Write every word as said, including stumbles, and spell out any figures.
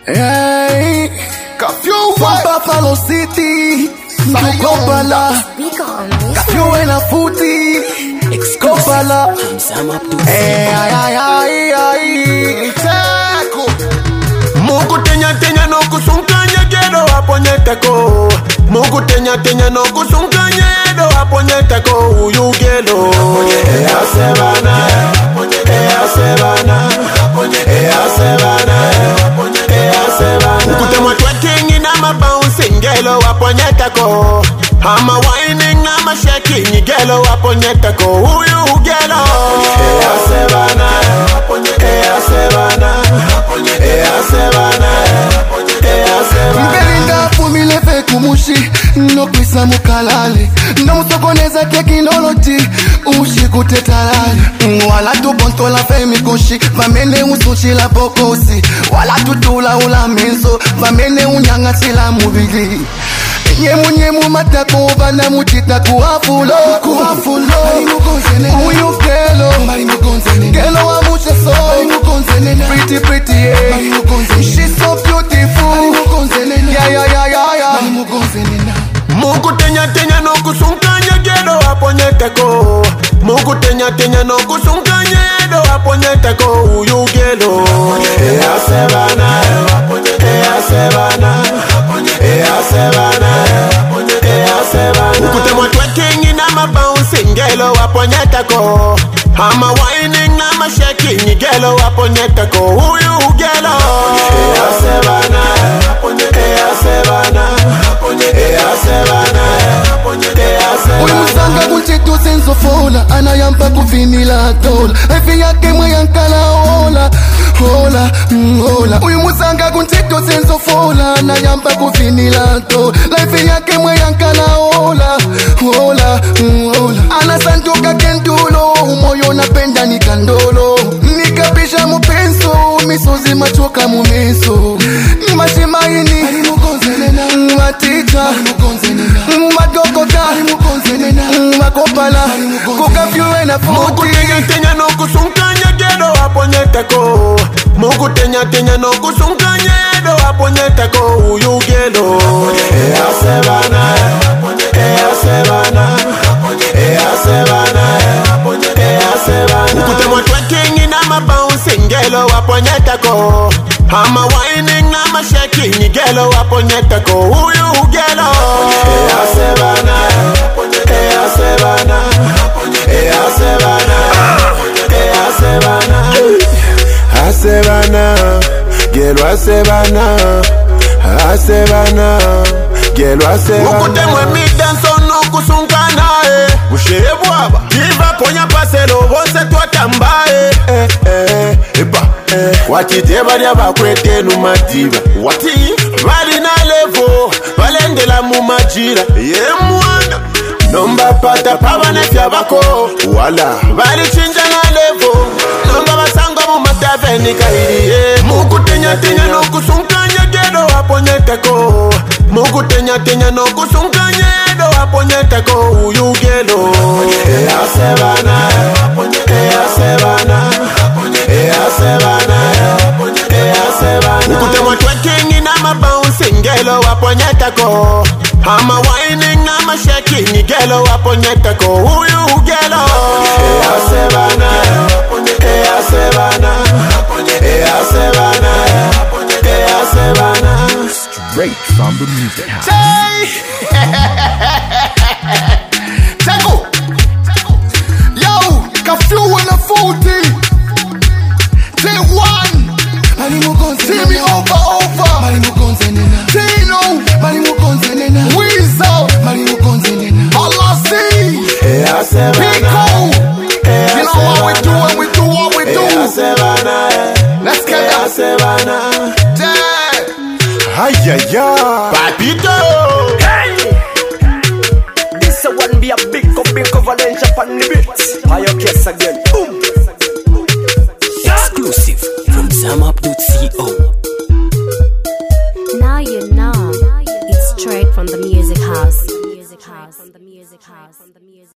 Hey, Curfew from Buffalo City, Kopala, Curfew and a footy, Kopala. Hey, ay, ay, ay, ay, Taco. Mungu tenya tenya no kusunkanya gero aponyetako. Mungu tenya tenya no kusunkanya edo aponyetako uyu gelo. Eya sebana, eya sebana, eya sebana, eya sebana. Mungu temwa twerking na ma bouncing gelo aponyetako. Ama whining na ma shaking gelo aponyetako uyu gelo. Eya sebana, eya sebana, eya sebana, eya sebana. Mbelinda fumile fe kumushi no kwisa mukalale no musokoneza teknology ushi kutetalale wala tu bonto la fe mikoshi vamene usushi la bokosi wala tutula ula menzo vamene unyanga sila mubili nyemu nyemu matako vana mutita kuafulo kuafulo uyu gelo gelo wa mucha so pretty pretty yeah. She's so beautiful yeah yeah yeah yeah yeah. Mungu tenya tenya no kusunkanya gelo aponyetako. Mungu tenya tenya no kusunkanya edo aponyetako uyu gelo. Eya sebana, eya sebana, eya sebana, eya sebana. Mungu temwa twerking na ma bouncing gelo aponyetako. Ama whining na ma shaking gelo aponyetako uyu gelo. Eya sebana, eya sebana, eya sebana, eya sebana. Uyu musanga kunchitu senso fola anayampa kuvinila tola efi yake mwayankala hola hola hola. Uyu musanga kunchitu senso fola anayampa kuvinila tola efi yake mwayankala hola hola hola. Anasanduka kendulo umoyo napenda nikandolo nikapisha mupenso misozi machoka mumeso mashimaini matita madokota makopala kukafyuwe na futi. Mungu tenya tenya no kusunkanya gero aponyetako. Mungu tenya tenya no kusunkanya edo aponyetako uyu gelo. Eya sebana, eya sebana, eya sebana, eya sebana. Mungu temwa twerking na ma bouncing gelo aponyetako. Ama whining na ma shaking gelo aponyetako uyu gelo. Eya sebana, eya sebana, eya sebana, eya sebana. Asebana, gelo asebana, asebana, gelo asebana. Mungu temwe mi dance no kusunkana eh. Mushebu aba. Diva ponya paselo bonse twatamba eh. Eh eh eba eh. Wati deba dia bakwete no madiva. Wati bali na levo, balendela mu majira. Ye mwana. Nomba pata pabane fyabako. Wala. Bali chinja na levo. Nomba basanga mu mataveni kahiri eh. Mungu tenya tenya no kusunkanya gero aponyetako. Mungu tenya tenya no kusunkanya edo aponyetako uyu gelo. Eya sebana, eya sebana, eya sebana, eya sebana. Mungu temwa twerking na ma bouncing gelo aponyetako. Ama whining na ma shaking gelo aponyetako uyu gelo. Eya sebana, eya sebana, eya sebana, eya sebana. Straight from the music house. Taco, yo, Curfew and a footy. Day one, see me over over. Tino, Weasel, Alasi, Pico. You know what we do and we do what we do. Let's get that. Ay ay ay, Papito. Hey, this a one be a big up, big Valencia on the beat. Fire case again. Boom. Exclusive from Zamup dot co. Now you know it's straight from the music house.